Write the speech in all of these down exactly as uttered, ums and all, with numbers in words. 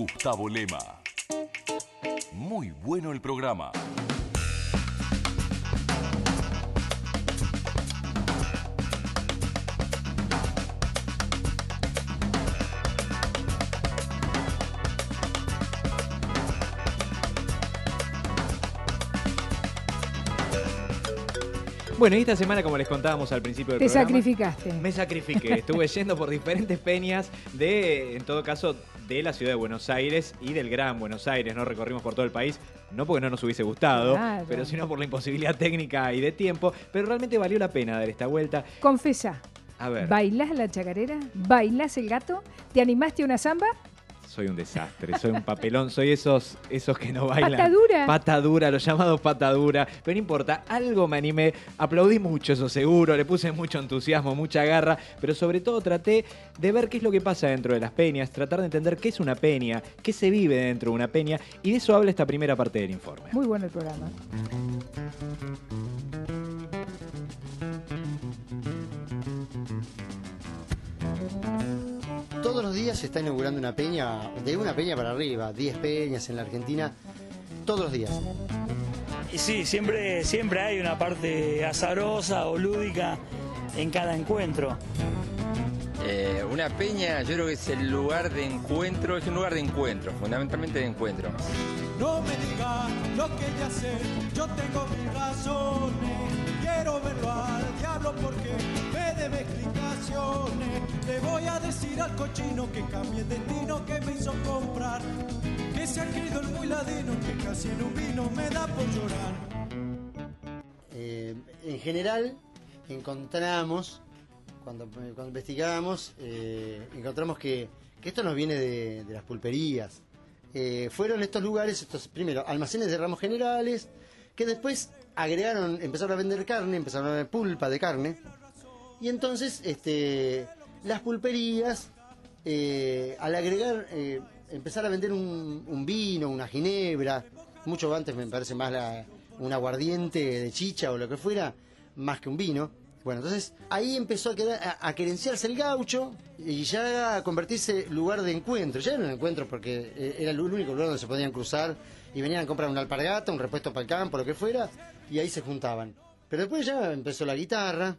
Gustavo Lema. Muy bueno el programa. Bueno, y esta semana, como les contábamos al principio del Te programa... Te sacrificaste. Me sacrifiqué. Estuve yendo por diferentes peñas de, en todo caso, de la ciudad de Buenos Aires y del Gran Buenos Aires. No recorrimos por todo el país, no porque no nos hubiese gustado, Claro. pero sino por la imposibilidad técnica y de tiempo. Pero realmente valió la pena dar esta vuelta. Confesá. A ver. ¿Bailás la chacarera? ¿Bailás el gato? ¿Te animaste a una samba? Soy un desastre, soy un papelón, soy esos, esos que no bailan. ¿Pata dura? Pata dura, los llamados pata dura. Pero no importa, algo me animé, aplaudí mucho, eso seguro, le puse mucho entusiasmo, mucha garra, pero sobre todo traté de ver qué es lo que pasa dentro de las peñas, tratar de entender qué es una peña, qué se vive dentro de una peña, y de eso habla esta primera parte del informe. Muy bueno el programa. Todos los días se está inaugurando una peña, de una peña para arriba, diez peñas en la Argentina, todos los días. Y sí, siempre, siempre hay una parte azarosa o lúdica en cada encuentro. Eh, una peña yo creo que es el lugar de encuentro, es un lugar de encuentro, fundamentalmente de encuentro. No me digas lo que ya sé, yo tengo mis razones, quiero verlo al diablo porque me debe explicaciones. Le voy a decir al cochino que cambie el destino que me hizo comprar, que se ha querido el muy ladino, que casi en un vino me da por llorar. Eh, en general encontramos, cuando, cuando investigamos, eh, encontramos que, que esto nos viene de, de las pulperías. Eh, fueron estos lugares, estos primero almacenes de ramos generales, que después agregaron, empezaron a vender carne, empezaron a vender pulpa de carne, y entonces este, las pulperías, eh, al agregar, eh, empezar a vender un, un vino, una ginebra, mucho antes me parece más la, un aguardiente de chicha o lo que fuera, más que un vino. Bueno, entonces ahí empezó a, quedar, a, a querenciarse el gaucho y ya a convertirse lugar de encuentro. Ya era un encuentro porque eh, era el único lugar donde se podían cruzar y venían a comprar una alpargata, un repuesto para el campo, lo que fuera, y ahí se juntaban. Pero después ya empezó la guitarra.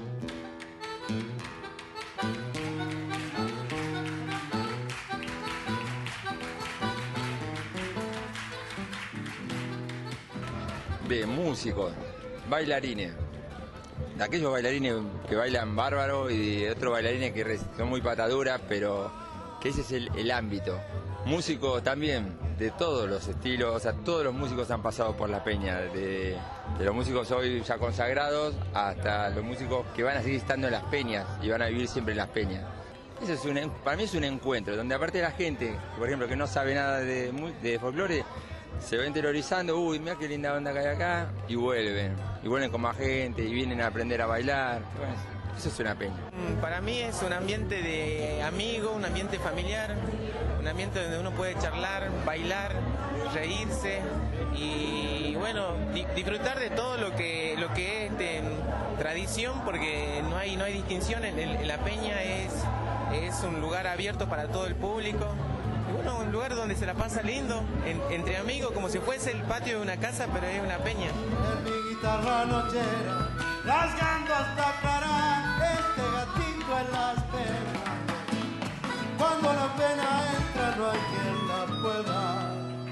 De músicos, bailarines. De aquellos bailarines que bailan bárbaro y de otros bailarines que son muy pataduras, pero que ese es el, el ámbito. Músicos también, de todos los estilos, o sea, todos los músicos han pasado por la peña, de, de los músicos hoy ya consagrados hasta los músicos que van a seguir estando en las peñas y van a vivir siempre en las peñas. Eso es un, para mí es un encuentro, donde aparte de la gente, por ejemplo, que no sabe nada de, de folclore, se va interiorizando, uy, mira qué linda banda que hay acá, y vuelven, y vuelven con más gente, y vienen a aprender a bailar. Bueno, eso es una peña. Para mí es un ambiente de amigo, un ambiente familiar, un ambiente donde uno puede charlar, bailar, reírse y bueno, di disfrutar de todo lo que lo que es este, tradición, porque no hay no hay distinción, en, el, en la peña es, es un lugar abierto para todo el público. Y bueno, un lugar donde se la pasa lindo, en, entre amigos, como si fuese el patio de una casa, pero es una peña. En mi guitarra nochera, rasgando hasta aclarar este gatito en las penas. Cuando la pena entra no hay quien la pueda.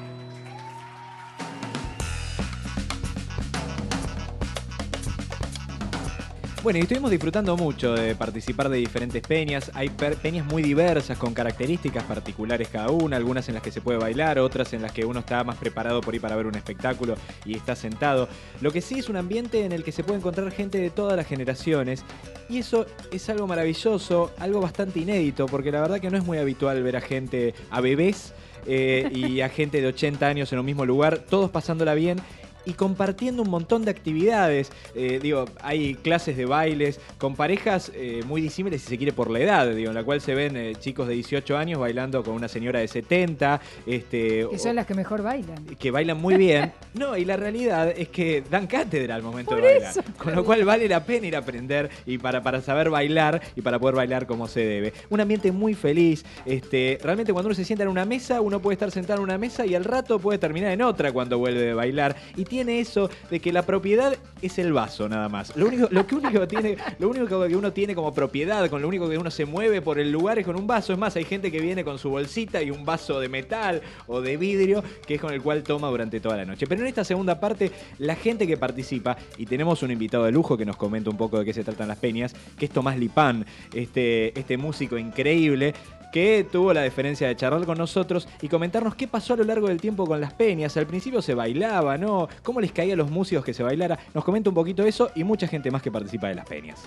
Bueno, y estuvimos disfrutando mucho de participar de diferentes peñas. Hay peñas muy diversas, con características particulares cada una, algunas en las que se puede bailar, otras en las que uno está más preparado por ir para ver un espectáculo y está sentado. Lo que sí es un ambiente en el que se puede encontrar gente de todas las generaciones, y eso es algo maravilloso, algo bastante inédito, porque la verdad que no es muy habitual ver a gente, a bebés eh, y a gente de ochenta años en un mismo lugar, todos pasándola bien. y compartiendo un montón de actividades. Eh, digo, hay clases de bailes con parejas eh, muy disímiles, si se quiere, por la edad, digo, en la cual se ven eh, chicos de dieciocho años bailando con una señora de setenta. Este, Que son o, las que mejor bailan. que bailan muy bien. No, y la realidad es que dan cátedra al momento Por de bailar. eso, Con lo cual vale la pena ir a aprender y para, para saber bailar y para poder bailar como se debe. Un ambiente muy feliz. Este, realmente cuando uno se sienta en una mesa, uno puede estar sentado en una mesa y al rato puede terminar en otra cuando vuelve de bailar. Y tiene eso de que la propiedad es el vaso nada más. Lo único, lo que único tiene, lo único que uno tiene como propiedad, con lo único que uno se mueve por el lugar es con un vaso. Es más, hay gente que viene con su bolsita y un vaso de metal o de vidrio que es con el cual toma durante toda la noche. Pero en esta segunda parte, la gente que participa, y tenemos un invitado de lujo que nos comenta un poco de qué se tratan las peñas, que es Tomás Lipán, este, este músico increíble que tuvo la deferencia de charlar con nosotros y comentarnos qué pasó a lo largo del tiempo con las peñas. Al principio se bailaba, ¿no? ¿Cómo les caía a los músicos que se bailara? Nos comenta un poquito eso y mucha gente más que participa de las peñas.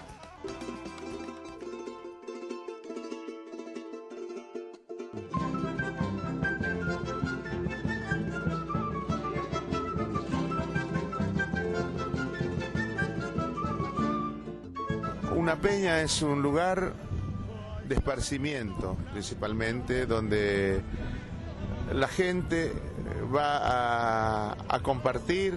Una peña es un lugar de esparcimiento, principalmente, donde la gente va a, a compartir,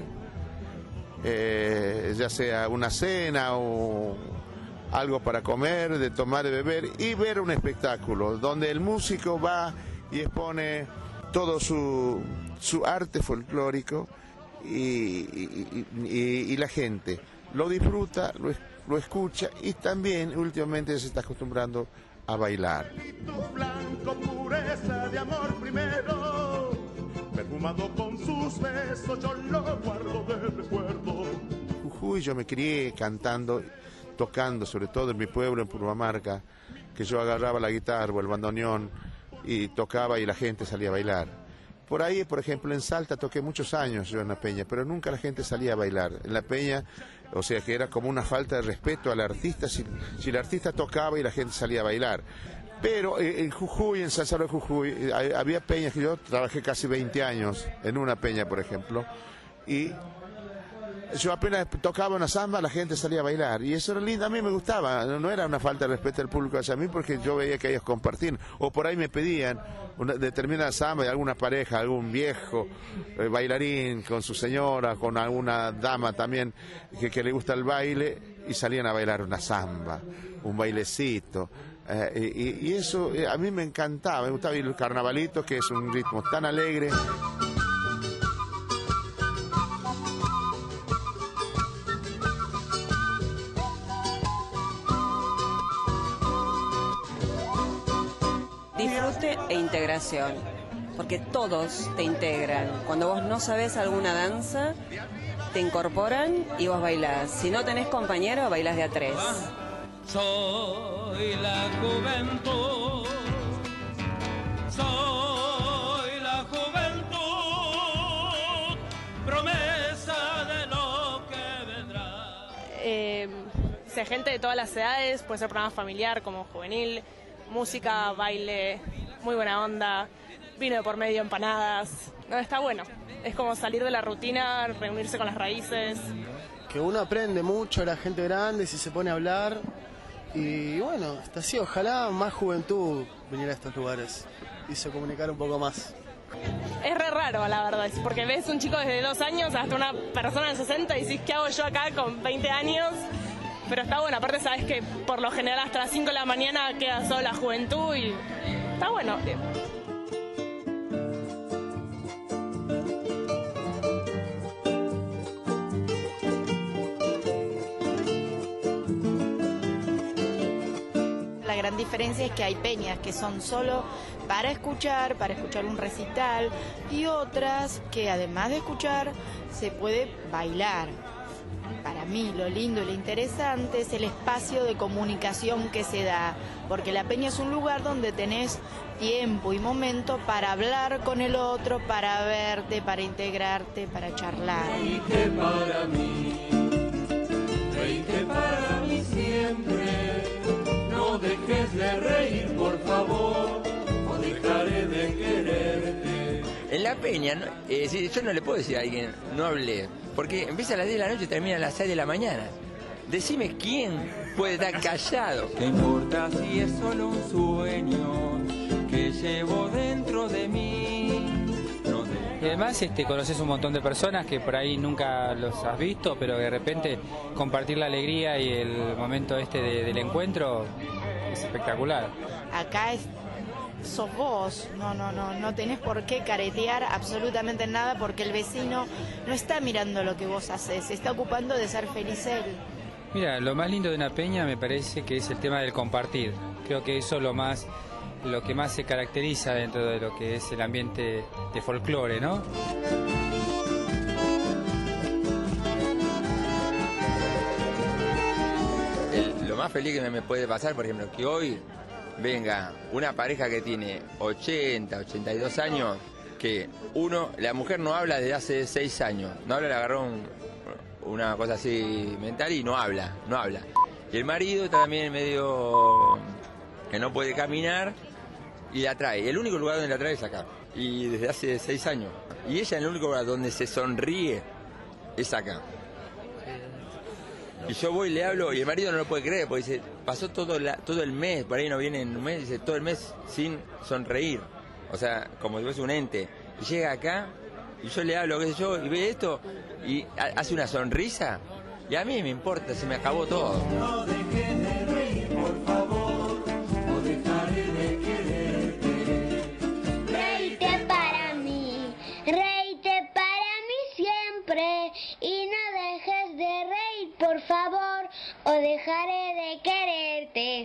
eh, ya sea una cena o algo para comer, de tomar y beber, y ver un espectáculo, donde el músico va y expone todo su, su arte folclórico y, y, y, y la gente lo disfruta, lo, lo escucha y también últimamente se está acostumbrando a bailar. Blanco, pureza de amor primero, perfumado con sus besos, yo lo guardo de recuerdo. Jujuy, yo me crié cantando, tocando, sobre todo en mi pueblo, en Purmamarca, que yo agarraba la guitarra o el bandoneón y tocaba y la gente salía a bailar. Por ahí, por ejemplo, en Salta toqué muchos años yo en la peña, pero nunca la gente salía a bailar. En la peña, o sea que era como una falta de respeto al artista si, si el artista tocaba y la gente salía a bailar. Pero en Jujuy, en San Salvador de Jujuy, había peñas que yo trabajé casi veinte años en una peña, por ejemplo, y yo apenas tocaba una samba, la gente salía a bailar, y eso era lindo, a mí me gustaba, no era una falta de respeto al público hacia mí, porque yo veía que ellos compartían, o por ahí me pedían una determinada samba de alguna pareja, algún viejo eh, bailarín con su señora, con alguna dama también que, que le gusta el baile, y salían a bailar una samba, un bailecito. Eh, y, y eso eh, a mí me encantaba, me gustaba ir el carnavalito, que es un ritmo tan alegre. Disfrute e integración, porque todos te integran. Cuando vos no sabés alguna danza, te incorporan y vos bailás. Si no tenés compañero, bailás de a tres. Soy la juventud, soy la juventud, promesa de lo que vendrá. Eh, o sea, gente de todas las edades, puede ser programa familiar como juvenil, música, baile, muy buena onda, vino de por medio, empanadas. No, está bueno. Es como salir de la rutina, reunirse con las raíces. Que uno aprende mucho, la gente grande, si se pone a hablar. Y bueno, está así, ojalá más juventud viniera a estos lugares y se comunicara un poco más. Es re raro, la verdad, porque ves un chico desde dos años hasta una persona de sesenta y decís, ¿qué hago yo acá con veinte años? Pero está bueno, aparte sabes que por lo general hasta las cinco de la mañana queda solo la juventud y está bueno. La gran diferencia es que hay peñas que son solo para escuchar, para escuchar un recital, y otras que además de escuchar se puede bailar. Para mí lo lindo y lo interesante es el espacio de comunicación que se da, porque la peña es un lugar donde tenés tiempo y momento para hablar con el otro, para verte, para integrarte, para charlar. Reíte para mí, reíte para mí siempre, no dejes de reír por favor, o dejaré de quererte. En la peña, no, eh, si yo no le puedo decir a alguien, no hable. Porque empieza a las diez de la noche y termina a las seis de la mañana. Decime quién puede estar callado. ¿Qué importa si es solo un sueño que llevo dentro de mí? No de... Y además este, conoces un montón de personas que por ahí nunca los has visto, pero de repente compartir la alegría y el momento este de, del encuentro es espectacular. Acá es, sos vos, no, no, no, no tenés por qué caretear absolutamente nada porque el vecino no está mirando lo que vos haces, se está ocupando de ser feliz él. Mira, lo más lindo de una peña me parece que es el tema del compartir. Creo que eso es lo más, lo que más se caracteriza dentro de lo que es el ambiente de folclore, ¿no? El, lo más feliz que me, me puede pasar, por ejemplo, que hoy venga una pareja que tiene ochenta, ochenta y dos años, que uno, la mujer no habla desde hace seis años, no habla, le agarró un, una cosa así mental y no habla, no habla. Y el marido está también medio que no puede caminar y la trae. El único lugar donde la trae es acá. Y desde hace seis años. Y ella en el único lugar donde se sonríe es acá. Y yo voy y le hablo y el marido no lo puede creer porque dice, pasó todo, la, todo el mes, por ahí no viene en un mes, dice, todo el mes sin sonreír. O sea, como si fuese un ente. Y llega acá y yo le hablo, qué sé yo, y ve esto y hace una sonrisa y a mí me importa, se me acabó todo. No dejes de reír, por favor, o dejaré de quererte. Reíte para mí, reíte para mí siempre y no dejes de reír, por favor, o dejaré de quererte.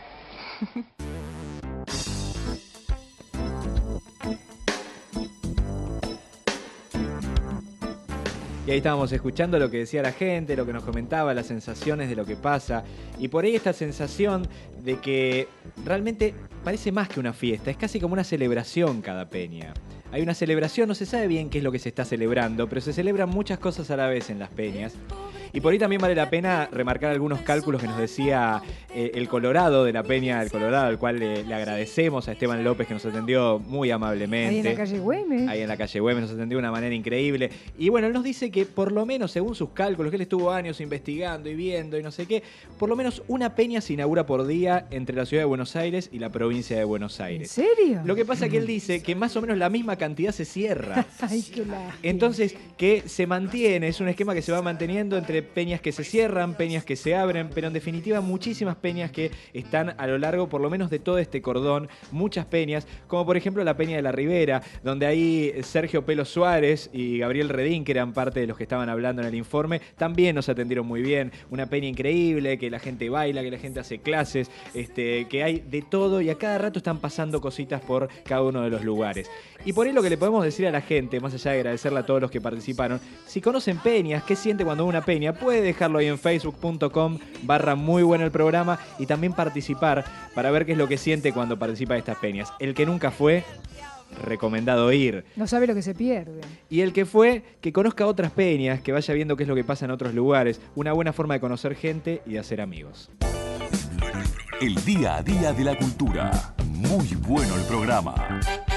Y ahí estábamos escuchando lo que decía la gente, lo que nos comentaba, las sensaciones de lo que pasa. Y por ahí esta sensación de que realmente parece más que una fiesta, es casi como una celebración cada peña. Hay una celebración, no se sabe bien qué es lo que se está celebrando, pero se celebran muchas cosas a la vez en las peñas. Y por ahí también vale la pena remarcar algunos cálculos que nos decía eh, el Colorado de la Peña del Colorado, al cual le, le agradecemos a Esteban López que nos atendió muy amablemente. Ahí en la calle Güemes. Ahí en la calle Güemes nos atendió de una manera increíble. Y bueno, él nos dice que por lo menos, según sus cálculos, que él estuvo años investigando y viendo y no sé qué, por lo menos una peña se inaugura por día entre la ciudad de Buenos Aires y la provincia de Buenos Aires. ¿En serio? Lo que pasa es que él dice que más o menos la misma cantidad se cierra. Ay, qué lástima. Entonces, que se mantiene, es un esquema que se va manteniendo entre peñas que se cierran, peñas que se abren, pero en definitiva muchísimas peñas que están a lo largo, por lo menos de todo este cordón, muchas peñas, como por ejemplo la Peña de la Ribera, donde ahí Sergio Pelo Suárez y Gabriel Redín, que eran parte de los que estaban hablando en el informe, también nos atendieron muy bien. Una peña increíble, que la gente baila, que la gente hace clases, este, que hay de todo y a cada rato están pasando cositas por cada uno de los lugares. Y por ahí lo que le podemos decir a la gente, más allá de agradecerle a todos los que participaron, si conocen peñas, qué siente cuando una peña, puede dejarlo ahí en facebook punto com barra muy bueno el programa y también participar para ver qué es lo que siente cuando participa de estas peñas. El que nunca fue, recomendado ir. No sabe lo que se pierde. Y el que fue, que conozca otras peñas, que vaya viendo qué es lo que pasa en otros lugares. Una buena forma de conocer gente y de hacer amigos. El día a día de la cultura. Muy bueno el programa.